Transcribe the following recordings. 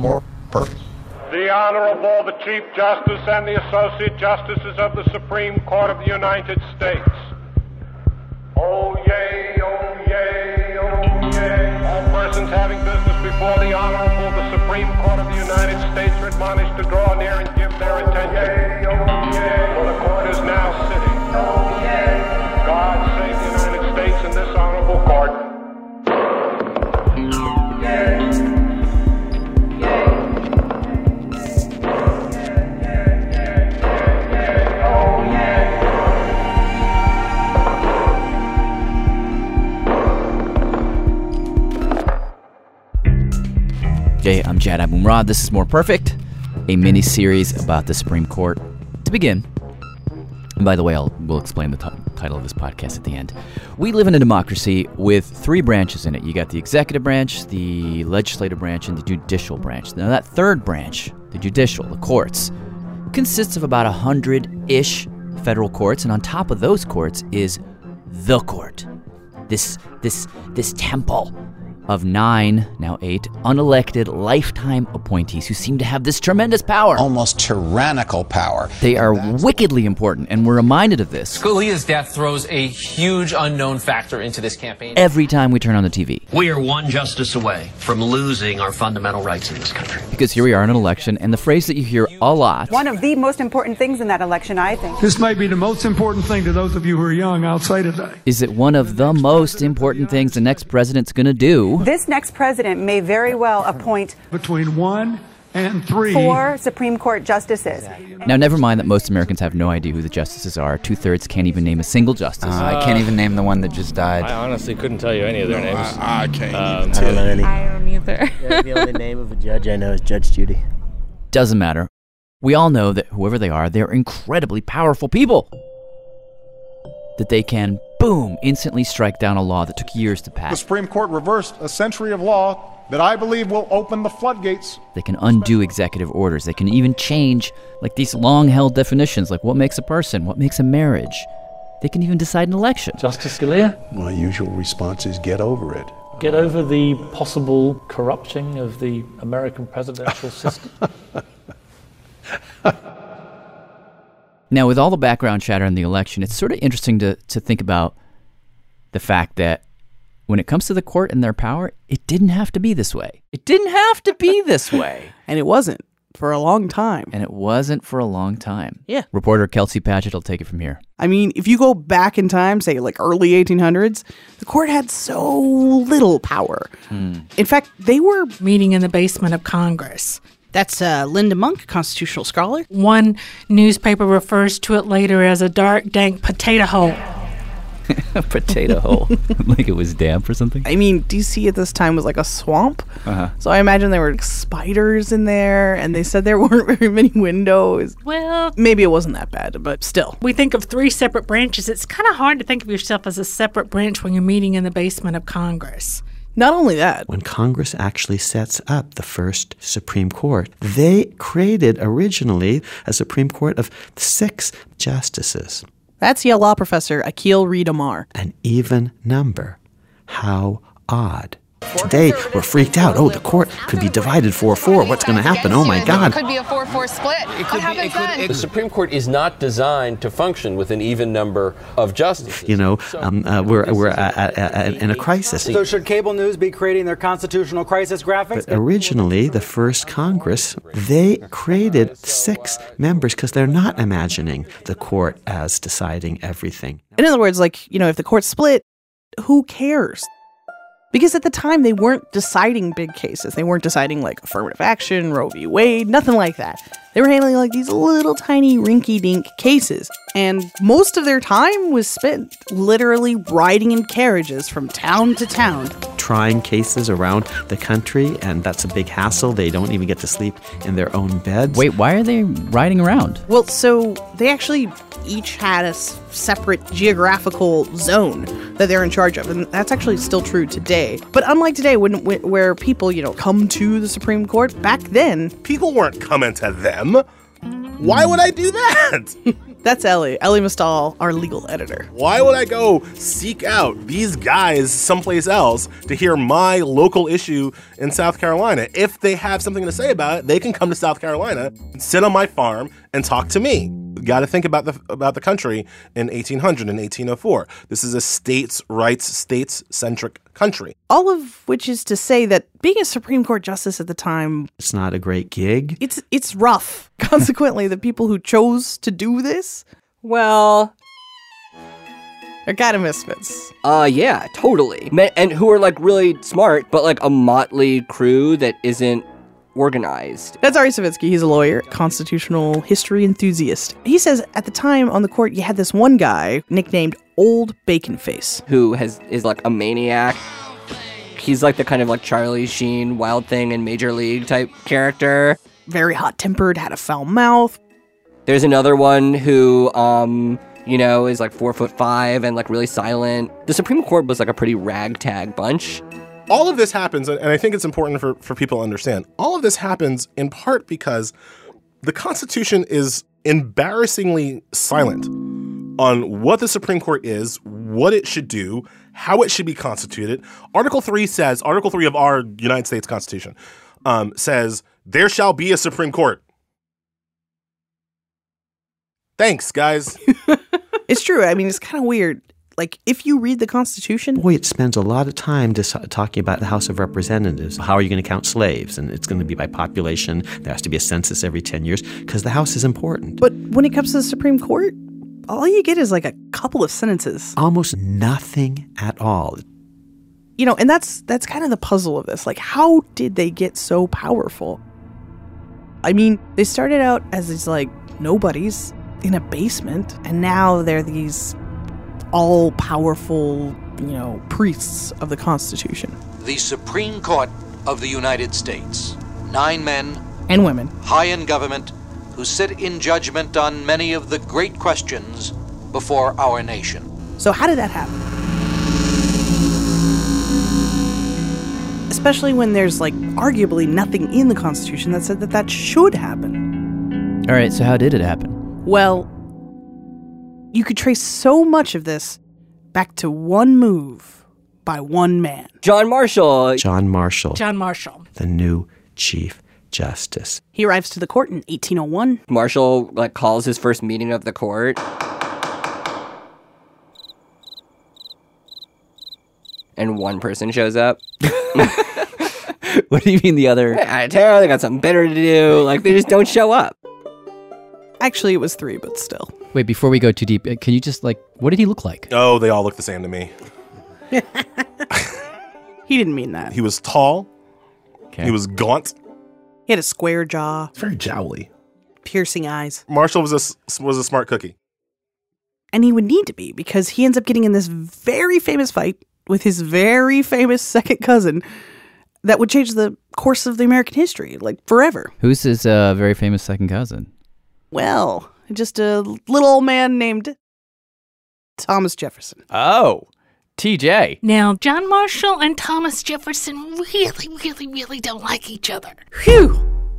more perfect. The Honorable, the Chief Justice and the Associate Justices of the Supreme Court of the United States. Oh, yay, oh, yay, oh, yay. All persons having business before the Honorable, the Supreme Court of the United States are admonished to draw near and give their attention. Yay, oh, yay. For the court is now sitting. Oh, yay. God save the United States and this Honorable Court. Yay. Hey, I'm Jad Abumrad. This is More Perfect, a mini-series about the Supreme Court. To begin, and by the way, we'll explain the title of this podcast at the end. We live in a democracy with three branches in it. You got the executive branch, the legislative branch, and the judicial branch. Now, that third branch, the judicial, the courts, consists of about 100-ish federal courts, and on top of those courts is the court. This temple of 9, now 8, unelected lifetime appointees who seem to have this tremendous power. Almost tyrannical power. They are wickedly important, and we're reminded of this. Scalia's death throws a huge unknown factor into this campaign. Every time we turn on the TV. We are one justice away from losing our fundamental rights in this country. Because here we are in an election, and the phrase that you hear a lot. One of the most important things in that election, I think. This might be the most important thing to those of you who are young outside of that. Is it one of the most important things the next president's going to do? This next president may very well appoint between 1 and 3 4 Supreme Court justices. Now, never mind that most Americans have no idea who the justices are. 2/3 can't even name a single justice. I can't even name the one that just died. I honestly couldn't tell you any of their names. I can't I don't know any. I don't either. The only name of a judge I know is Judge Judy. Doesn't matter. We all know that whoever they are, they're incredibly powerful people. That they can, boom, instantly strike down a law that took years to pass. The Supreme Court reversed a century of law that I believe will open the floodgates. They can undo executive orders. They can even change, like, these long-held definitions, like what makes a person, what makes a marriage. They can even decide an election. Justice Scalia? My usual response is get over it. Get over the possible corrupting of the American presidential system. Now, with all the background chatter in the election, it's sort of interesting to think about the fact that when it comes to the court and their power, it didn't have to be this way. It didn't have to be this way. And it wasn't for a long time. And it wasn't for a long time. Yeah. Reporter Kelsey Padgett will take it from here. I mean, if you go back in time, say like early 1800s, the court had so little power. In fact, they were meeting in the basement of Congress. That's Linda Monk, constitutional scholar. One newspaper refers to it later as a dark, dank potato hole. A potato hole. Like it was damp or something? I mean, D.C. at this time was like a swamp. So I imagine there were spiders in there, and they said there weren't very many windows. Well, maybe it wasn't that bad, but still. We think of 3 separate branches. It's kind of hard to think of yourself as a separate branch when you're meeting in the basement of Congress. Not only that. When Congress actually sets up the first Supreme Court, they created originally a Supreme Court of 6 justices. That's Yale law professor Akhil Reed Amar. An even number. How odd. Today, we're freaked out. Oh, the court could be divided 4-4. What's going to happen? Oh, my God. It could be a 4-4 split. What happens then? The Supreme Court is not designed to function with an even number of justices. You know, we're in a crisis. So should cable news be creating their constitutional crisis graphics? But originally, the first Congress, they created 6 members because they're not imagining the court as deciding everything. In other words, like, you know, if the court split, who cares? Because at the time, they weren't deciding big cases. They weren't deciding, like, affirmative action, Roe v. Wade, nothing like that. They were handling, like, these little tiny rinky-dink cases. And most of their time was spent literally riding in carriages from town to town. Trying cases around the country, and that's a big hassle. They don't even get to sleep in their own beds. Wait, why are they riding around? Well, so they actually each had a separate geographical zone that they're in charge of, and that's actually still true today. But unlike today, where people, you know, come to the Supreme Court, back then... People weren't coming to them. Why would I do that? That's Ellie Mistal, our legal editor. Why would I go seek out these guys someplace else to hear my local issue in South Carolina? If they have something to say about it, they can come to South Carolina, sit on my farm, and talk to me. Got to think about the country in 1800 and 1804. This is a states' rights, states-centric country. All of which is to say that being a Supreme Court justice at the time, it's not a great gig. It's rough. Consequently, the people who chose to do this, well, they're kind of misfits. Yeah, totally. And who are like really smart, but like a motley crew that isn't organized. That's Ari Savitsky. He's a lawyer, constitutional history enthusiast. He says at the time on the court, you had this one guy nicknamed Old Bacon Face, who is like a maniac. He's like the kind of like Charlie Sheen, Wild Thing in Major League type character. Very hot-tempered, had a foul mouth. There's another one who, is like 4'5" and like really silent. The Supreme Court was like a pretty ragtag bunch. All of this happens, and I think it's important for people to understand, all of this happens in part because the Constitution is embarrassingly silent on what the Supreme Court is, what it should do, how it should be constituted. Article 3 of our United States Constitution says, there shall be a Supreme Court. Thanks, guys. It's true. I mean, it's kind of weird. Like, if you read the Constitution... Boy, it spends a lot of time talking about the House of Representatives. How are you going to count slaves? And it's going to be by population. There has to be a census every 10 years because the House is important. But when it comes to the Supreme Court, all you get is like a couple of sentences. Almost nothing at all. And that's kind of the puzzle of this. Like, how did they get so powerful? I mean, they started out as these, like, nobodies in a basement, and now they're these all-powerful, priests of the Constitution. The Supreme Court of the United States. 9 men and women, high in government, who sit in judgment on many of the great questions before our nation. So how did that happen? Especially when there's, like, arguably nothing in the Constitution that said that should happen. All right, so how did it happen? Well, you could trace so much of this back to one move by one man. John Marshall. John Marshall. The new Chief Justice. He arrives to the court in 1801. Marshall, like, calls his first meeting of the court. And one person shows up. What do you mean the other? They got something better to do. Like, they just don't show up. Actually, it was 3, but still. Wait, before we go too deep, can you just, what did he look like? Oh, they all look the same to me. He didn't mean that. He was tall. Okay. He was gaunt. He had a square jaw. Very jowly. Piercing eyes. Marshall was a smart cookie. And he would need to be, because he ends up getting in this very famous fight with his very famous second cousin that would change the course of the American history, like, forever. Who's his very famous second cousin? Well, just a little old man named Thomas Jefferson. Oh, TJ. Now, John Marshall and Thomas Jefferson really, really, really don't like each other. Phew!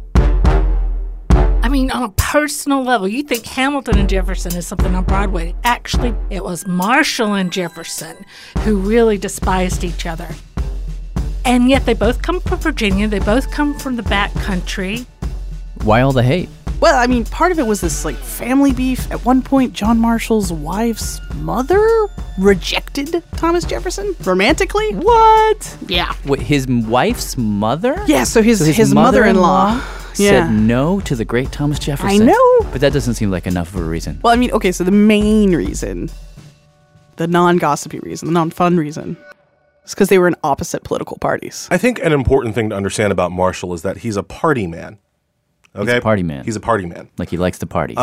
I mean, on a personal level, you think Hamilton and Jefferson is something on Broadway. Actually, it was Marshall and Jefferson who really despised each other. And yet they both come from Virginia. They both come from the back country. Why all the hate? Well, I mean, part of it was this, like, family beef. At one point, John Marshall's wife's mother rejected Thomas Jefferson romantically. What? Yeah. Wait, his wife's mother? Yeah, so his mother-in-law said no to the great Thomas Jefferson. I know. But that doesn't seem like enough of a reason. Well, I mean, okay, so the main reason, the non-gossipy reason, the non-fun reason, is because they were in opposite political parties. I think an important thing to understand about Marshall is that he's a party man. Okay? He's a party man. He's a party man. Like, he likes to party.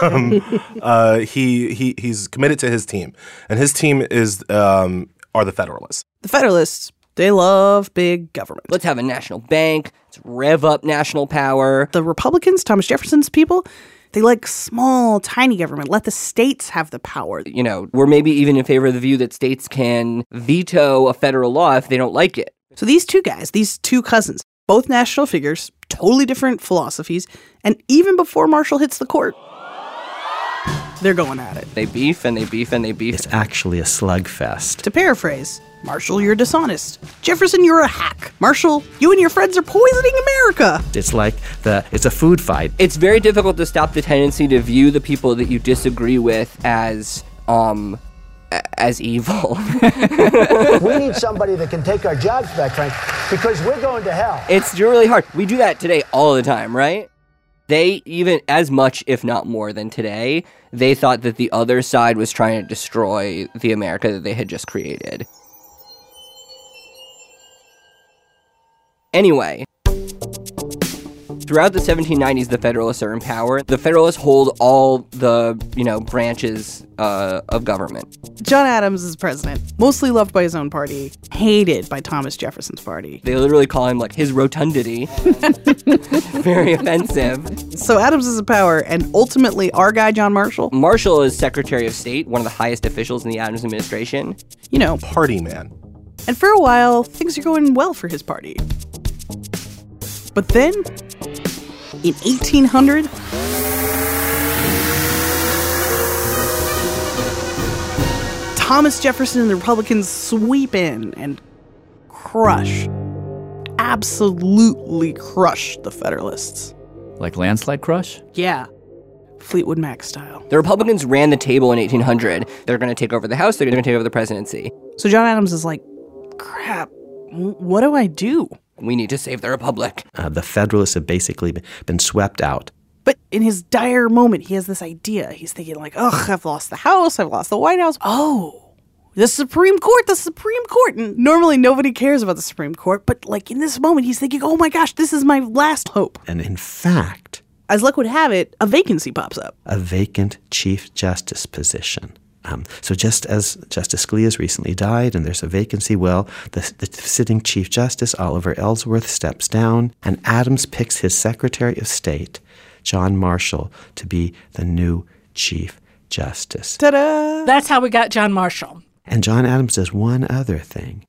He's committed to his team. And his team is are the Federalists. The Federalists, they love big government. Let's have a national bank. Let's rev up national power. The Republicans, Thomas Jefferson's people, they like small, tiny government. Let the states have the power. We're maybe even in favor of the view that states can veto a federal law if they don't like it. So these two guys, these two cousins, both national figures, totally different philosophies, and even before Marshall hits the court, they're going at it. They beef and they beef and they beef. It's actually a slugfest. To paraphrase, Marshall, you're dishonest. Jefferson, you're a hack. Marshall, you and your friends are poisoning America. It's like it's a food fight. It's very difficult to stop the tendency to view the people that you disagree with as evil. We need somebody that can take our jobs back, Frank, because we're going to hell. It's really hard. We do that today all the time, right? They, even as much, if not more than today, they thought that the other side was trying to destroy the America that they had just created. Anyway, throughout the 1790s, the Federalists are in power. The Federalists hold all the, branches of government. John Adams is president, mostly loved by his own party, hated by Thomas Jefferson's party. They literally call him, his rotundity. Very offensive. So Adams is in power, and ultimately our guy, John Marshall? Marshall is Secretary of State, one of the highest officials in the Adams administration. Party man. And for a while, things are going well for his party. But then, in 1800, Thomas Jefferson and the Republicans sweep in and absolutely crush the Federalists. Like landslide crush? Yeah. Fleetwood Mac style. The Republicans ran the table in 1800. They're going to take over the House. They're going to take over the presidency. So John Adams is like, crap, what do I do? We need to save the Republic. The Federalists have basically been swept out. But in his dire moment, he has this idea. He's thinking I've lost the House, I've lost the White House. Oh, the Supreme Court. And normally nobody cares about the Supreme Court, but in this moment, he's thinking, oh my gosh, this is my last hope. And in fact, as luck would have it, a vacancy pops up. A vacant Chief Justice position. So just as Justice Scalia has recently died and there's a vacancy, the sitting Chief Justice, Oliver Ellsworth, steps down, and Adams picks his Secretary of State, John Marshall, to be the new Chief Justice. Ta-da! That's how we got John Marshall. And John Adams does one other thing.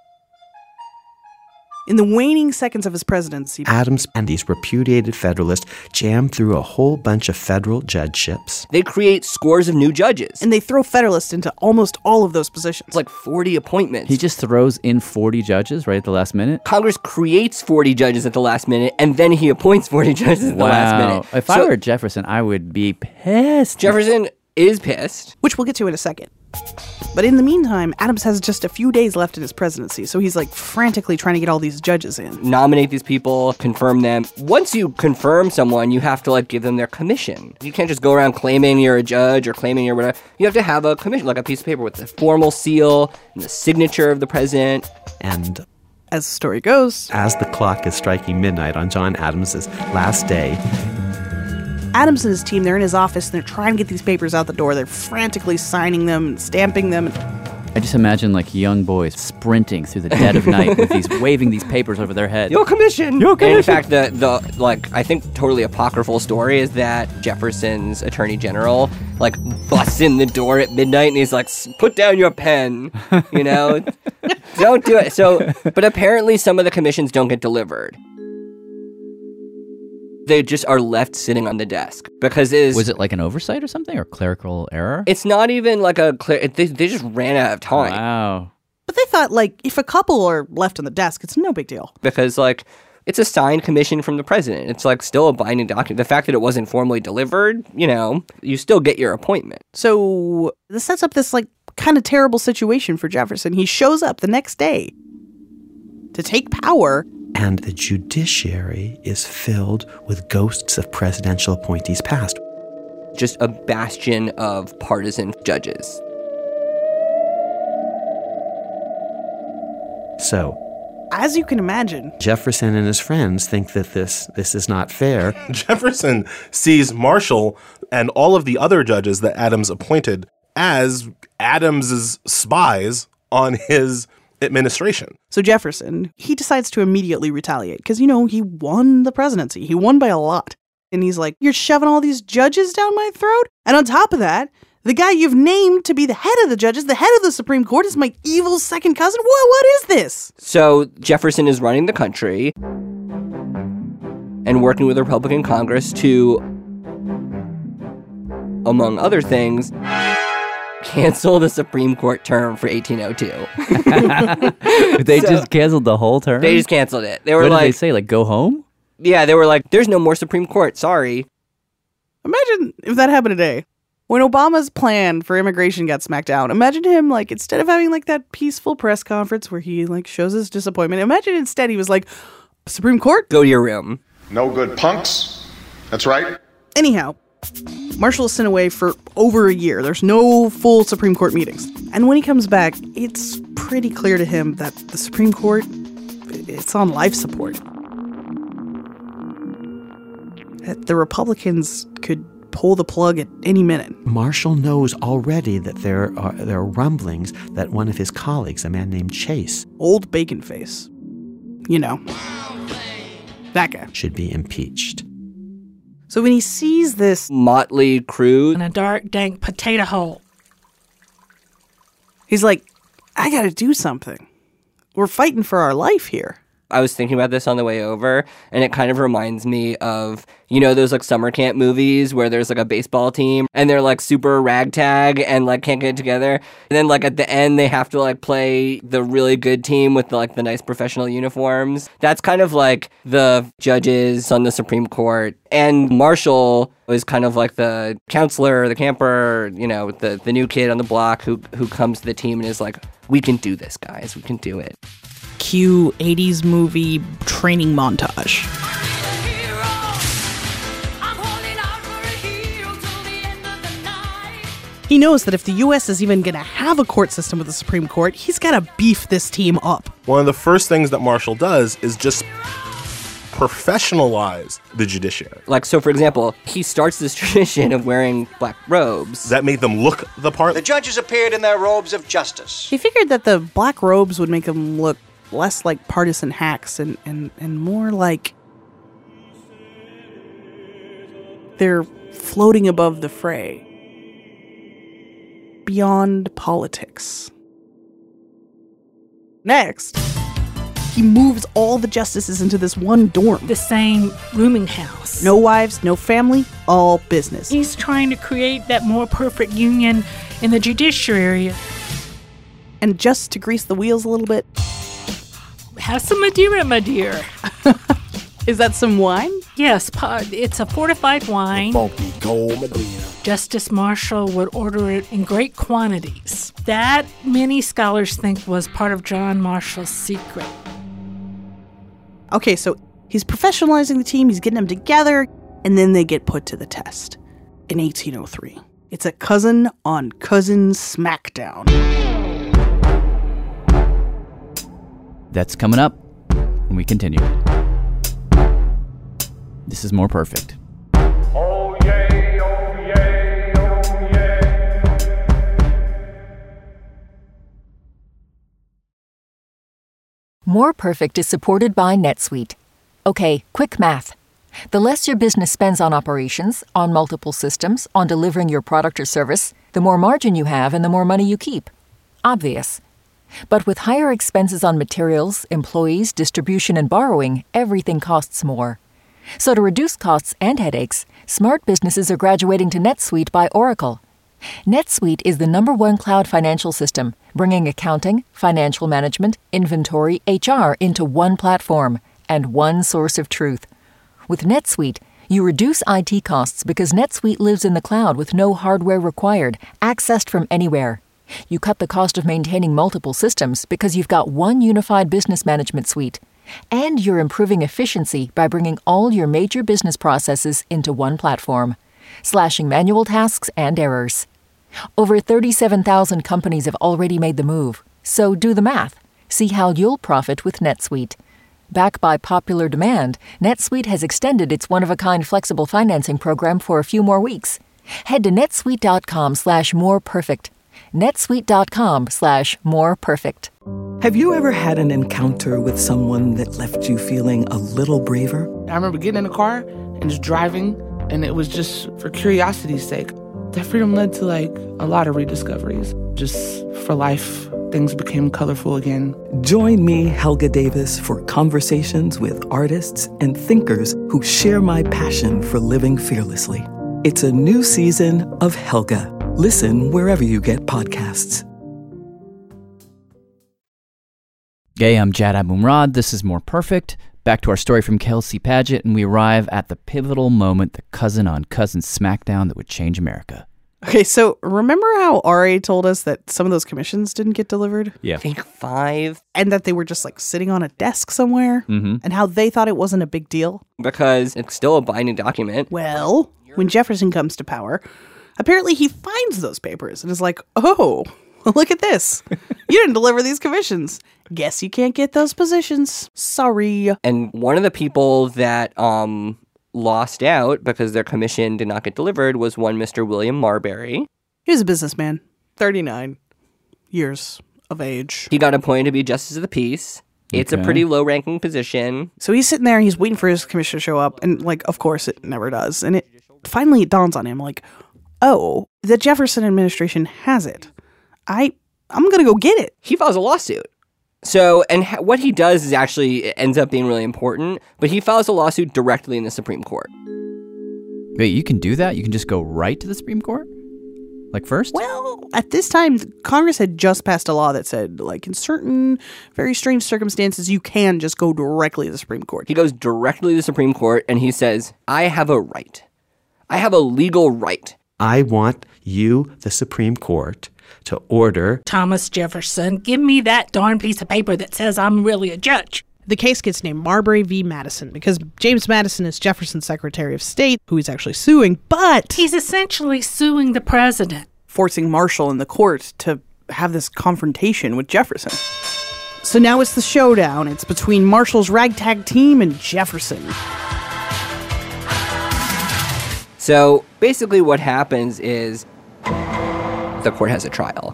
In the waning seconds of his presidency, Adams and these repudiated Federalists jam through a whole bunch of federal judgeships. They create scores of new judges. And they throw Federalists into almost all of those positions. It's 40 appointments. He just throws in 40 judges right at the last minute? Congress creates 40 judges at the last minute, and then he appoints 40 judges at the last minute. If I were Jefferson, I would be pissed. Jefferson is pissed. Which we'll get to in a second. But in the meantime, Adams has just a few days left in his presidency, so he's frantically trying to get all these judges in. Nominate these people, confirm them. Once you confirm someone, you have to give them their commission. You can't just go around claiming you're a judge or claiming you're whatever. You have to have a commission, a piece of paper with the formal seal and the signature of the president. And as the story goes, as the clock is striking midnight on John Adams' last day, Adams and his team, they're in his office, and they're trying to get these papers out the door. They're frantically signing them and stamping them. I just imagine young boys sprinting through the dead of night with waving these papers over their head. Your commission! Your commission! And in fact, the I think totally apocryphal story is that Jefferson's attorney general, busts in the door at midnight and he's put down your pen, Don't do it. So, but apparently some of the commissions don't get delivered. They just are left sitting on the desk because was it an oversight or something, or clerical error? It's not even they just ran out of time. Wow. But they thought if a couple are left on the desk, it's no big deal. Because it's a signed commission from the president. It's still a binding document. The fact that it wasn't formally delivered, you still get your appointment. So this sets up this kind of terrible situation for Jefferson. He shows up the next day to take power. And the judiciary is filled with ghosts of presidential appointees past. Just a bastion of partisan judges. So, as you can imagine, Jefferson and his friends think that this is not fair. Jefferson sees Marshall and all of the other judges that Adams appointed as Adams's spies on his administration. So Jefferson, he decides to immediately retaliate because, he won the presidency. He won by a lot. And he's like, you're shoving all these judges down my throat? And on top of that, the guy you've named to be the head of the judges, the head of the Supreme Court, is my evil second cousin? What is this? So Jefferson is running the country and working with the Republican Congress to among other things, cancel the Supreme Court term for 1802. They just canceled the whole term? They just canceled it. They were what like, did they say? Like, go home? Yeah, they were like, there's no more Supreme Court. Sorry. Imagine if that happened today. When Obama's plan for immigration got smacked down, imagine him, like, instead of having, like, that peaceful press conference where he, like, shows his disappointment, imagine instead he was like, Supreme Court? Go to your room. No good punks. That's right. Anyhow, Marshall is sent away for over a year. There's no full Supreme Court meetings. And when he comes back, it's pretty clear to him that the Supreme Court, it's on life support. That the Republicans could pull the plug at any minute. Marshall knows already that there are rumblings that one of his colleagues, a man named Chase, Old Bacon Face, you know, that guy, should be impeached. So when he sees this motley crew in a dark, dank potato hole, he's like, I gotta do something. We're fighting for our life here. I was thinking about this on the way over, and it kind of reminds me of, you know, those like summer camp movies where there's like a baseball team and they're like super ragtag and like can't get together. And then like at the end, they have to like play the really good team with like the nice professional uniforms. That's kind of like the judges on the Supreme Court. And Marshall was kind of like the counselor, the camper, you know, the new kid on the block who comes to the team and is like, we can do this, guys. We can do it. Cue 80s movie training montage. He knows that if the U.S. is even going to have a court system with the Supreme Court, he's got to beef this team up. One of the first things that Marshall does is just professionalize the judiciary. Like, so for example, he starts this tradition of wearing black robes. That made them look the part. The judges appeared in their robes of justice. He figured that the black robes would make them look less like partisan hacks and more like they're floating above the fray, beyond politics. Next, he moves all the justices into this one dorm. The same rooming house. No wives, no family, all business. He's trying to create that more perfect union in the judiciary. And just to grease the wheels a little bit, have some Madeira, my dear. Is that some wine? Yes, it's a fortified wine. Funky gold Madeira. Justice Marshall would order it in great quantities. That, many scholars think, was part of John Marshall's secret. Okay, so he's professionalizing the team, he's getting them together, and then they get put to the test. In 1803. It's a cousin-on-cousin smackdown. That's coming up when we continue. This is More Perfect. Oh, yay, oh, yay, oh, yay. More Perfect is supported by NetSuite. Okay, quick math. The less your business spends on operations, on multiple systems, on delivering your product or service, the more margin you have and the more money you keep. Obvious. But with higher expenses on materials, employees, distribution, and borrowing, everything costs more. So to reduce costs and headaches, smart businesses are graduating to NetSuite by Oracle. NetSuite is the #1 cloud financial system, bringing accounting, financial management, inventory, HR into one platform and one source of truth. With NetSuite, you reduce IT costs because NetSuite lives in the cloud with no hardware required, accessed from anywhere. You cut the cost of maintaining multiple systems because you've got one unified business management suite. And you're improving efficiency by bringing all your major business processes into one platform, slashing manual tasks and errors. Over 37,000 companies have already made the move, so do the math. See how you'll profit with NetSuite. Backed by popular demand, NetSuite has extended its one-of-a-kind flexible financing program for a few more weeks. Head to netsuite.com/moreperfect. netsuite.com/moreperfect. Have you ever had an encounter with someone that left you feeling a little braver? I remember getting in the car and just driving, and it was just for curiosity's sake. That freedom led to like a lot of rediscoveries. Just for life, things became colorful again. Join me, Helga Davis, for conversations with artists and thinkers who share my passion for living fearlessly. It's a new season of Helga. Listen wherever you get podcasts. Hey, I'm Jad Abumrad. This is More Perfect. Back to our story from Kelsey Padgett, and we arrive at the pivotal moment, the cousin on cousin smackdown that would change America. Okay, so remember how Ari told us that some of those commissions didn't get delivered? Yeah. I think 5. And that they were just like sitting on a desk somewhere? Mm-hmm. And how they thought it wasn't a big deal? Because it's still a binding document. Well, when Jefferson comes to power, apparently he finds those papers and is like, oh, look at this. You didn't deliver these commissions. Guess you can't get those positions. Sorry. And one of the people that lost out because their commission did not get delivered was one Mr. William Marbury. He was a businessman, 39 years of age. He got appointed to be Justice of the Peace. It's a pretty low-ranking position. So he's sitting there, he's waiting for his commission to show up, and, like, of course it never does. And it finally dawns on him, like, oh, the Jefferson administration has it. I'm going to go get it. He files a lawsuit. So, and what he does is actually ends up being really important, but he files a lawsuit directly in the Supreme Court. Wait, you can do that? You can just go right to the Supreme Court? Like first? Well, at this time, Congress had just passed a law that said, like, in certain very strange circumstances, you can just go directly to the Supreme Court. He goes directly to the Supreme Court and he says, I have a right. I have a legal right. I want you, the Supreme Court, to order Thomas Jefferson, give me that darn piece of paper that says I'm really a judge. The case gets named Marbury v. Madison because James Madison is Jefferson's Secretary of State, who he's actually suing, but he's essentially suing the president, forcing Marshall and the court to have this confrontation with Jefferson. So now it's the showdown. It's between Marshall's ragtag team and Jefferson. So basically what happens is the court has a trial.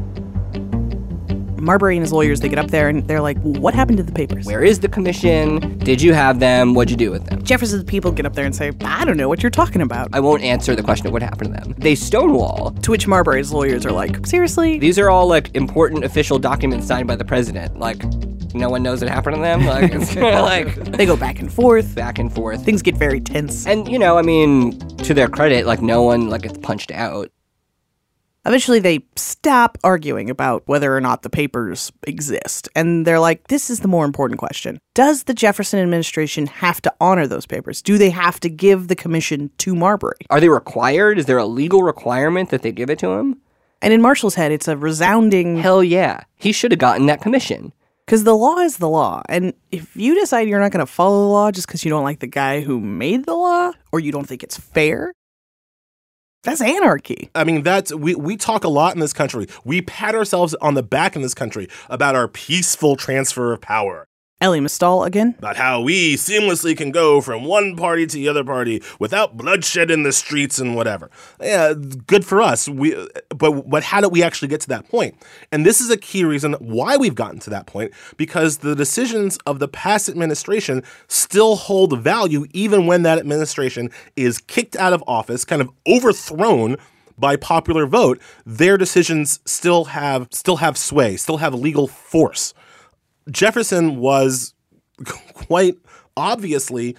Marbury and his lawyers, they get up there and they're like, what happened to the papers? Where is the commission? Did you have them? What'd you do with them? Jefferson's people get up there and say, I don't know what you're talking about. I won't answer the question of what happened to them. They stonewall. To which Marbury's lawyers are like, seriously? These are all, like, important official documents signed by the president. Like, no one knows what happened to them. Like, it's like they go back and forth. Back and forth. Things get very tense. And, you know, I mean, to their credit, like, no one, like, gets punched out. Eventually, they stop arguing about whether or not the papers exist. And they're like, this is the more important question. Does the Jefferson administration have to honor those papers? Do they have to give the commission to Marbury? Are they required? Is there a legal requirement that they give it to him? And in Marshall's head, it's a resounding... Hell yeah. He should have gotten that commission. Because the law is the law. And if you decide you're not going to follow the law just because you don't like the guy who made the law, or you don't think it's fair... that's anarchy. I mean, we talk a lot in this country. We pat ourselves on the back in this country about our peaceful transfer of power. Elie Mystal again. About how we seamlessly can go from one party to the other party without bloodshed in the streets and whatever. Yeah, good for us. But how did we actually get to that point? And this is a key reason why we've gotten to that point, because the decisions of the past administration still hold value even when that administration is kicked out of office, kind of overthrown by popular vote. Their decisions still have sway, still have legal force. Jefferson was quite obviously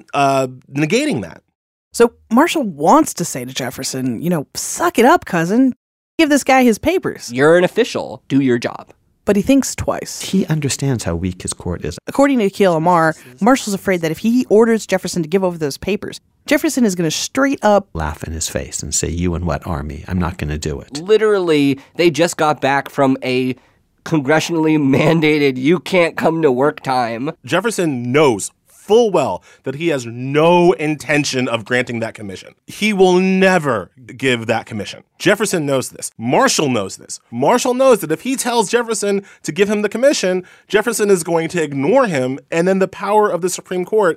negating that. So Marshall wants to say to Jefferson, suck it up, cousin. Give this guy his papers. You're an official. Do your job. But he thinks twice. He understands how weak his court is. According to Akhil Amar, Marshall's afraid that if he orders Jefferson to give over those papers, Jefferson is going to straight up laugh in his face and say, you and what army? I'm not going to do it. Literally, they just got back from a congressionally mandated you can't come to work time. Jefferson knows full well that he has no intention of granting that commission. He will never give that commission. Jefferson knows this. Marshall knows this. Marshall knows that if he tells Jefferson to give him the commission, Jefferson is going to ignore him, and then the power of the Supreme Court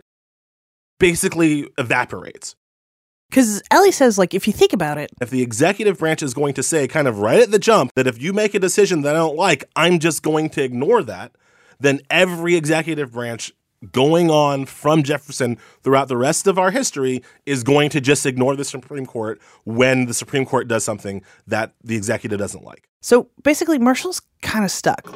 basically evaporates. Because Elie says, if you think about it, if the executive branch is going to say kind of right at the jump that if you make a decision that I don't like, I'm just going to ignore that, then every executive branch going on from Jefferson throughout the rest of our history is going to just ignore the Supreme Court when the Supreme Court does something that the executive doesn't like. So basically, Marshall's kind of stuck.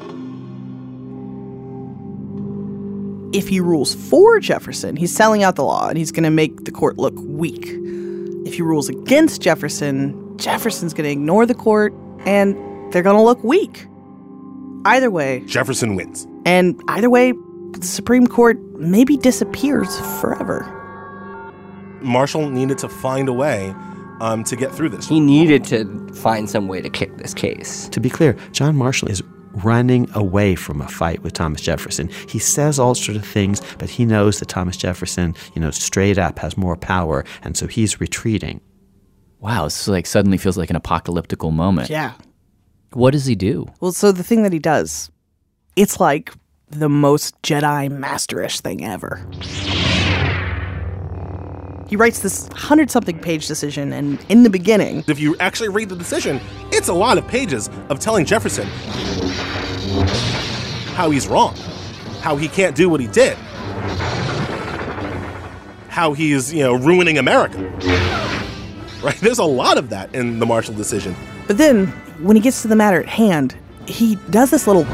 If he rules for Jefferson, he's selling out the law and he's going to make the court look weak. If he he rules against Jefferson, Jefferson's going to ignore the court, and they're going to look weak. Either way, Jefferson wins. And either way, the Supreme Court maybe disappears forever. Marshall needed to find a way to get through this. He needed to find some way to kick this case. To be clear, John Marshall is running away from a fight with Thomas Jefferson. He says all sorts of things, but he knows that Thomas Jefferson, straight up has more power, and so he's retreating. Wow, this suddenly feels like an apocalyptical moment. Yeah. What does he do? Well, so the thing that he does, it's like the most Jedi masterish thing ever. He writes this 100-something page decision, and in the beginning... If you actually read the decision, it's a lot of pages of telling Jefferson how he's wrong, how he can't do what he did, how he's, ruining America. Right? There's a lot of that in the Marshall decision. But then, when he gets to the matter at hand, he does this little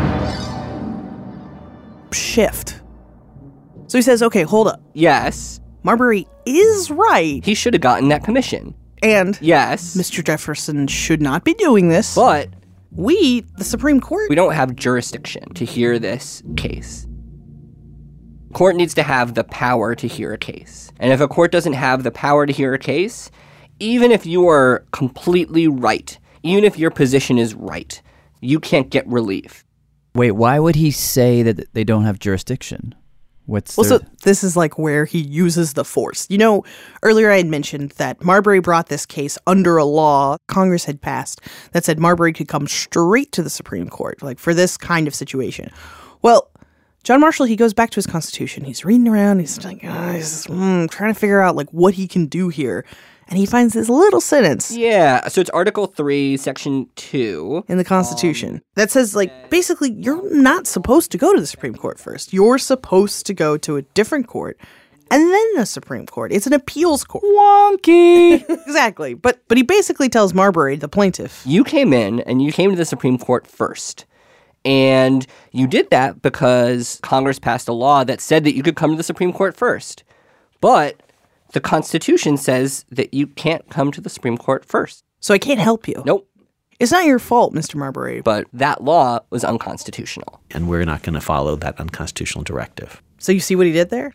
shift. So he says, okay, hold up. Yes. Marbury is right. He should have gotten that commission. And yes, Mr. Jefferson should not be doing this. But we, the Supreme Court... we don't have jurisdiction to hear this case. Court needs to have the power to hear a case. And if a court doesn't have the power to hear a case, even if you are completely right, even if your position is right, you can't get relief. Wait, why would he say that they don't have jurisdiction? So this is where he uses the force. Earlier I had mentioned that Marbury brought this case under a law Congress had passed that said Marbury could come straight to the Supreme Court, for this kind of situation. Well, John Marshall, he goes back to his Constitution. He's reading around. He's trying to figure out what he can do here. And he finds this little sentence. Yeah, so it's Article 3, Section 2. In the Constitution. That says, basically, you're not supposed to go to the Supreme Court first. You're supposed to go to a different court, and then the Supreme Court. It's an appeals court. Wonky! Exactly. But he basically tells Marbury, the plaintiff. You came in, and you came to the Supreme Court first. And you did that because Congress passed a law that said that you could come to the Supreme Court first. But the Constitution says that you can't come to the Supreme Court first. So I can't help you? Nope. It's not your fault, Mr. Marbury. But that law was unconstitutional. And we're not going to follow that unconstitutional directive. So you see what he did there?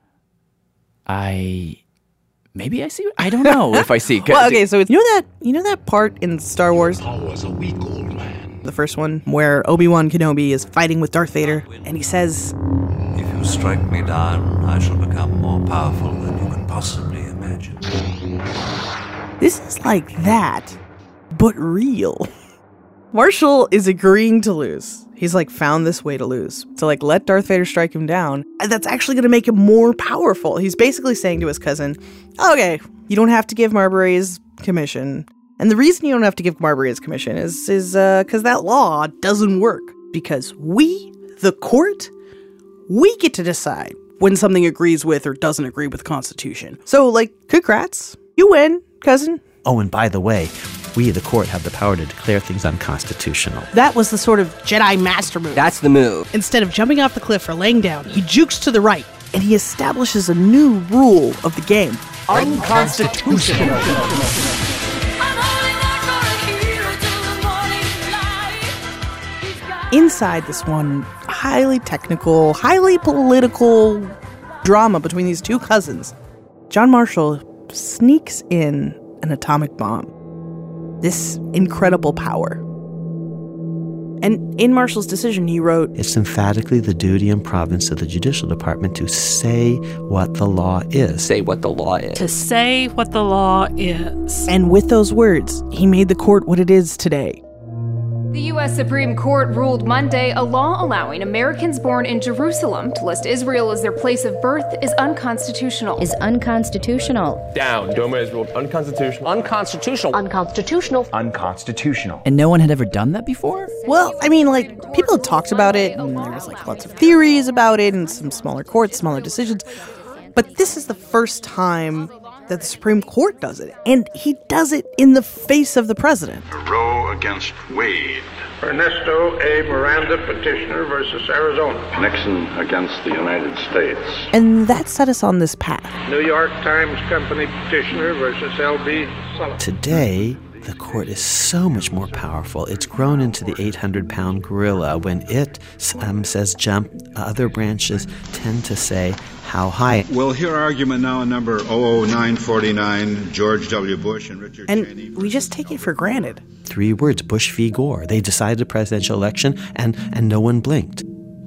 Maybe I see. I don't know if I see. Well, okay, so you know that part in Star Wars? I was a weak old man. The first one, where Obi-Wan Kenobi is fighting with Darth Vader, and he says, "If you strike me down, I shall become more powerful than you can possibly imagine." This is like that, but real. Marshall is agreeing to lose. He's found this way to lose. To let Darth Vader strike him down. And that's actually going to make him more powerful. He's basically saying to his cousin, okay, you don't have to give Marbury his commission. And the reason you don't have to give Marbury his commission is because that law doesn't work. Because we, the court, we get to decide when something agrees with or doesn't agree with the Constitution. So, congrats. You win, cousin. Oh, and by the way, we, the court, have the power to declare things unconstitutional. That was the sort of Jedi master move. That's the move. Instead of jumping off the cliff or laying down, he jukes to the right, and he establishes a new rule of the game. Unconstitutional. Inside this one highly technical, highly political drama between these two cousins, John Marshall sneaks in an atomic bomb. This incredible power. And in Marshall's decision, he wrote, "It's emphatically the duty and province of the Judicial Department to say what the law is." Say what the law is. To say what the law is. And with those words, he made the court what it is today. The U.S. Supreme Court ruled Monday a law allowing Americans born in Jerusalem to list Israel as their place of birth is unconstitutional. Is unconstitutional. Down. DOMA is ruled unconstitutional. Unconstitutional. Unconstitutional. Unconstitutional. And no one had ever done that before? Well, people had talked about it, and there was lots of theories about it, and some smaller courts, smaller decisions. But this is the first time that the Supreme Court does it. And he does it in the face of the president. To row against Wade. Ernesto A. Miranda, petitioner versus Arizona. Nixon against the United States. And that set us on this path. New York Times Company petitioner versus L.B. Sullivan. Today, the court is so much more powerful. It's grown into the 800-pound gorilla. When it says jump, other branches tend to say how high. We'll hear argument now on number 00949, George W. Bush and Richard Cheney. And we just take it for granted. 3 words, Bush v. Gore. They decided a presidential election, and no one blinked.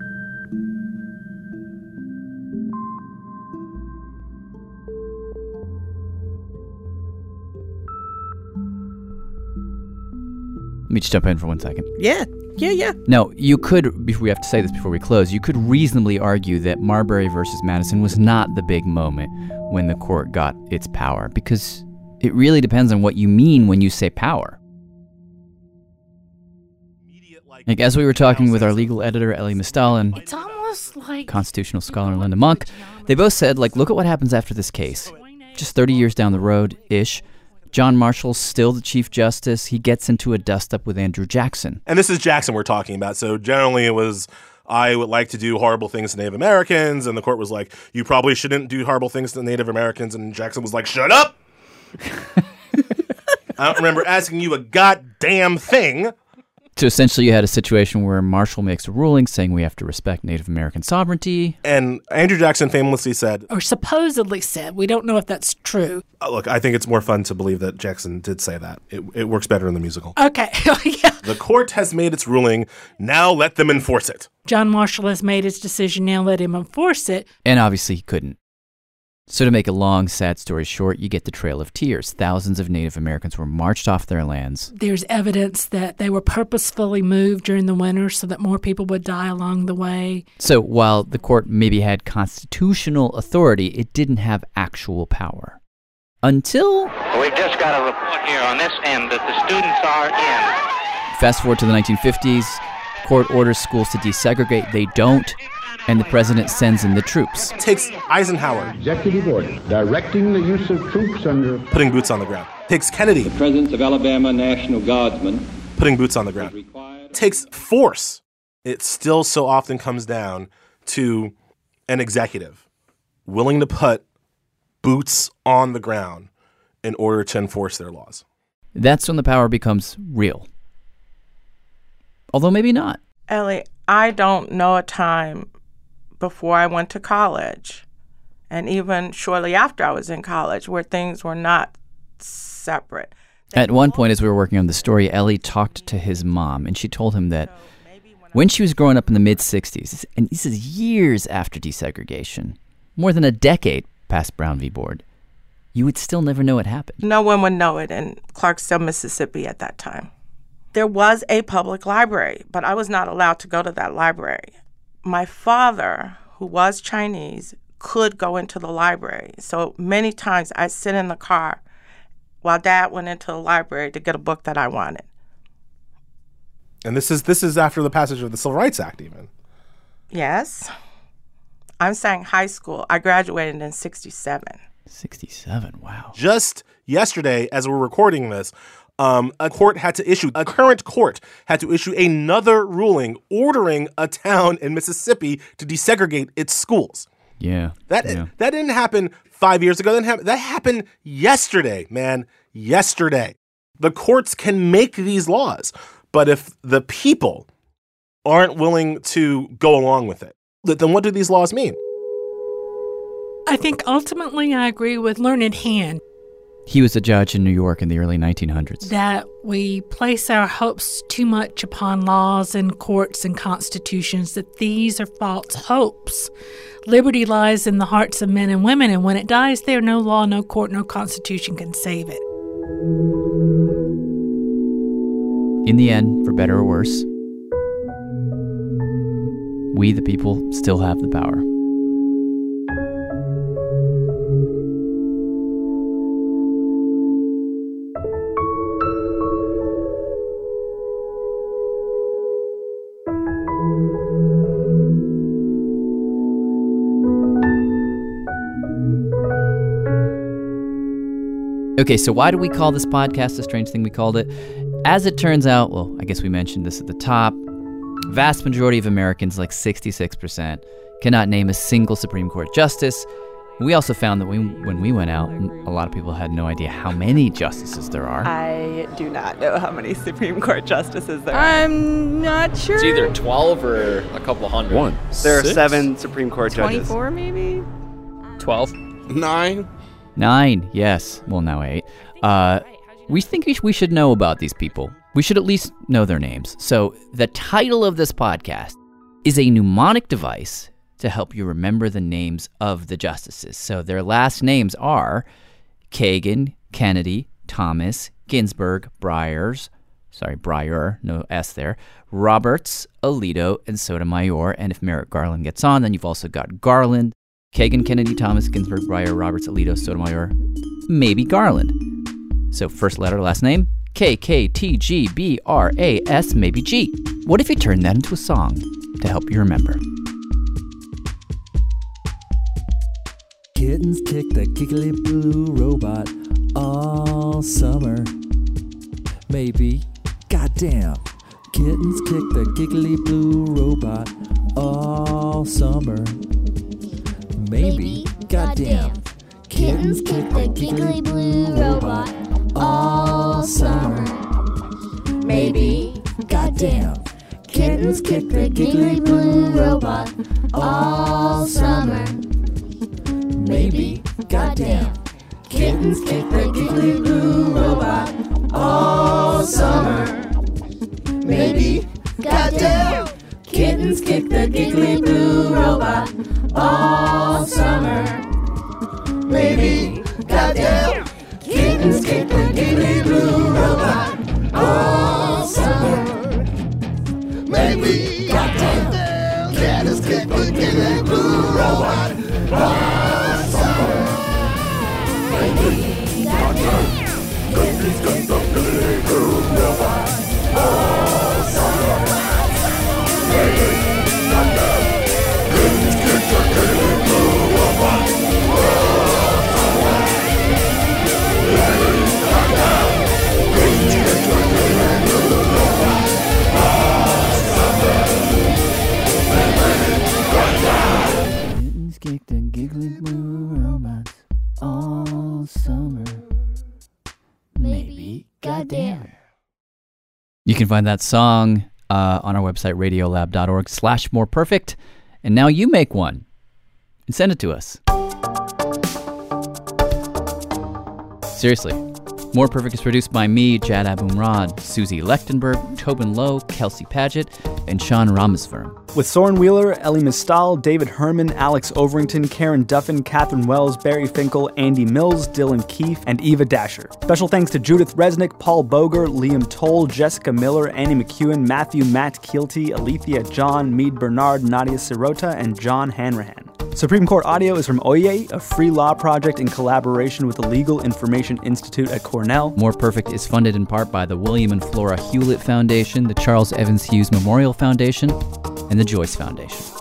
Let me just jump in for 1 second. Yeah. No, you could, we have to say this before we close, you could reasonably argue that Marbury versus Madison was not the big moment when the court got its power, because it really depends on what you mean when you say power. Like, as we were talking with our legal editor, Ellie Mistal, and it's almost like constitutional scholar Linda Monk, they both said, like, look at what happens after this case. Just 30 years down the road-ish, John Marshall's still the Chief Justice. He gets into a dust-up with Andrew Jackson. And this is Jackson we're talking about. So generally it was, I would like to do horrible things to Native Americans. And the court was like, you probably shouldn't do horrible things to Native Americans. And Jackson was like, shut up! I don't remember asking you a goddamn thing. So essentially you had a situation where Marshall makes a ruling saying we have to respect Native American sovereignty. And Andrew Jackson famously said, or supposedly said, we don't know if that's true. Look, I think it's more fun to believe that Jackson did say that. It works better in the musical. Okay. Yeah. The court has made its ruling. Now let them enforce it. John Marshall has made his decision. Now let him enforce it. And obviously he couldn't. So to make a long, sad story short, you get the Trail of Tears. Thousands of Native Americans were marched off their lands. There's evidence that they were purposefully moved during the winter so that more people would die along the way. So while the court maybe had constitutional authority, it didn't have actual power. Until... We've just got a report here on this end that the students are in. Fast forward to the 1950s, court orders schools to desegregate. They don't. And the president sends in the troops. Takes Eisenhower. Executive order directing the use of troops under... Putting boots on the ground. Takes Kennedy. The presence of Alabama National Guardsmen. Putting boots on the ground. Takes force. It still so often comes down to an executive willing to put boots on the ground in order to enforce their laws. That's when the power becomes real. Although maybe not. Ellie, I don't know a time before I went to college, and even shortly after I was in college, where things were not separate. At one point, as we were working on the story, Ellie talked to his mom, and she told him that when she was growing up in the mid-'60s, and this is years after desegregation, more than a decade past Brown v. Board, you would still never know it happened. No one would know it in Clarksdale, Mississippi at that time. There was a public library, but I was not allowed to go to that library. My father, who was Chinese, could go into the library. So many times I'd sit in the car while Dad went into the library to get a book that I wanted. And this is after the passage of the Civil Rights Act even. Yes. I'm saying high school. I graduated in 67. 67, wow. Just yesterday, as we're recording this, a current court had to issue another ruling ordering a town in Mississippi to desegregate its schools. Yeah. That didn't happen 5 years ago. That happened yesterday, man. Yesterday. The courts can make these laws, but if the people aren't willing to go along with it, then what do these laws mean? I think ultimately I agree with Learned Hand. He was a judge in New York in the early 1900s. That we place our hopes too much upon laws and courts and constitutions, that these are false hopes. Liberty lies in the hearts of men and women, and when it dies there, no law, no court, no constitution can save it. In the end, for better or worse, we the people still have the power. Okay, so why do we call this podcast A Strange Thing We Called It? As it turns out, well, I guess we mentioned this at the top, vast majority of Americans, like 66%, cannot name a single Supreme Court justice. We also found that when we went out, a lot of people had no idea how many justices there are. I do not know how many Supreme Court justices there are. I'm not sure. It's either 12 or a couple hundred. One. There are 7 Supreme Court 24 judges. maybe? 12. 9. 9, yes. Well, now 8. We think we should know about these people. We should at least know their names. So the title of this podcast is a mnemonic device to help you remember the names of the justices. So their last names are Kagan, Kennedy, Thomas, Ginsburg, Breyer, no S there, Roberts, Alito, and Sotomayor. And if Merrick Garland gets on, then you've also got Garland, Kagan, Kennedy, Thomas, Ginsburg, Breyer, Roberts, Alito, Sotomayor, maybe Garland. So first letter, last name, KKTGBRAS, maybe G. What if you turn that into a song to help you remember? Kittens kick the giggly blue robot all summer. Maybe, goddamn. Kittens kick the giggly blue robot all summer. Maybe, goddamn. Kittens kick the giggly blue robot all summer. Maybe, goddamn. Kittens kick the giggly blue robot all summer. Maybe, goddamn. Kittens kick the giggly blue robot all summer. Maybe, goddamn. Kittens kick the giggly blue robot all summer. Maybe, goddamn. Kittens kick the giggly blue robot all summer. Maybe, goddamn. Kittens kick the giggly blue robot all summer. Maybe, goddamn. Kittens kick the giggly blue robot all summer. Maybe, goddamn. Kittens kick the giggly blue robot all summer. Maybe, goddamn. Kittens kick the giggly blue robot all summer. Maybe, goddamn. Kittens kick the giggly blue robots all summer. Maybe, goddamn. You can find that song on our website, radiolab.org/moreperfect. And now you make one and send it to us. Seriously. More Perfect is produced by me, Jad Abumrad, Susie Lechtenberg, Tobin Lowe, Kelsey Paget, and Sean Rameswaram. With Soren Wheeler, Ellie Mistal, David Herman, Alex Overington, Karen Duffin, Catherine Wells, Barry Finkel, Andy Mills, Dylan Keefe, and Eva Dasher. Special thanks to Judith Resnick, Paul Boger, Liam Toll, Jessica Miller, Annie McEwen, Matthew Matt Keelty, Alethea John, Meade Bernard, Nadia Sirota, and John Hanrahan. Supreme Court audio is from Oye, a free law project in collaboration with the Legal Information Institute at Cornell. More Perfect is funded in part by the William and Flora Hewlett Foundation, the Charles Evans Hughes Memorial Foundation, and the Joyce Foundation.